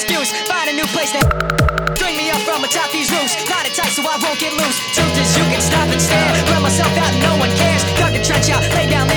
excuse. Find a new place to string me up from atop these roofs. Knot it tight so I won't get loose. Truth is you can stop and stare. Run myself out and no one cares. Dug the trench out, lay down